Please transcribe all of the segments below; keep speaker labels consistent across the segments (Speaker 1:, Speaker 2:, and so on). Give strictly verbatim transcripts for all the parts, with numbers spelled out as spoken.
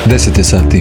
Speaker 1: deset je sati.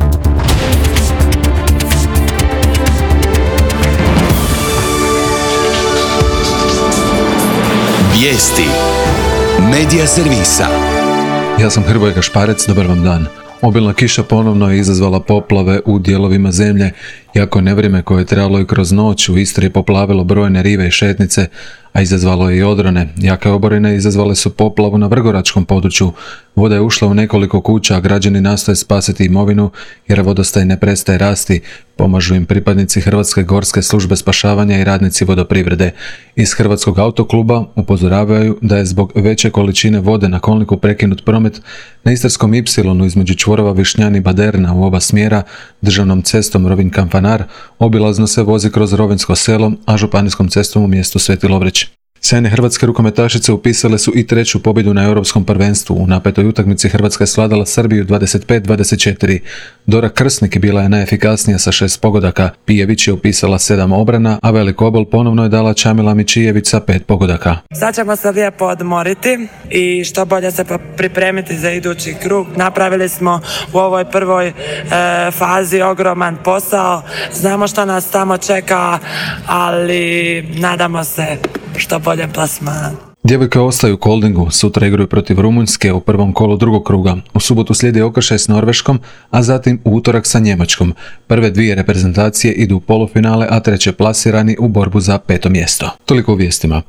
Speaker 2: Vijesti Medija servisa.
Speaker 1: Ja sam Hrvoje Gašparec, dobar vam dan. Obilna kiša ponovno je izazvala poplave u dijelovima zemlje. Jako nevrijeme koje je trajalo i kroz noć u Istri je poplavilo brojne rive i šetnice, a izazvalo je i odrone. Jake oborine izazvale su poplavu na vrgoračkom području. Voda je ušla u nekoliko kuća, a građani nastoje spasiti imovinu jer vodostaj ne prestaje rasti. Pomažu im pripadnici Hrvatske gorske službe spašavanja i radnici vodoprivrede. Iz Hrvatskog autokluba upozoravaju da je zbog veće količine vode na kolniku prekinut promet na Istarskom ipsilonu između čvorova Višnjan i Baderna u oba smjera, državnom cestom Rovinj-Kanfanar, obilazno se vozi kroz Rovinjsko selo, a županijskom cestom u mjestu Sveti Lovrić. Sjajne hrvatske rukometašice upisale su i treću pobjedu na europskom prvenstvu. U napetoj utakmici Hrvatska je svladala Srbiju dvadeset pet dvadeset četiri. Dora Krsnik bila je najefikasnija sa šest pogodaka. Pijević je upisala sedam obrana, a velik obol ponovno je dala Čamila Mičijević sa pet pogodaka.
Speaker 3: Sad ćemo se lijepo odmoriti i što bolje se pripremiti za idući krug. Napravili smo u ovoj prvoj e, fazi ogroman posao. Znamo što nas tamo čeka, ali nadamo se što bolje plasman.
Speaker 1: Djevojke ostaju u Koldingu, sutra igraju protiv Rumunjske u prvom kolu drugog kruga. U subotu slijedi okršaj s Norveškom, a zatim u utorak sa Njemačkom. Prve dvije reprezentacije idu u polufinale, a treće plasirani u borbu za peto mjesto. Toliko u vijestima.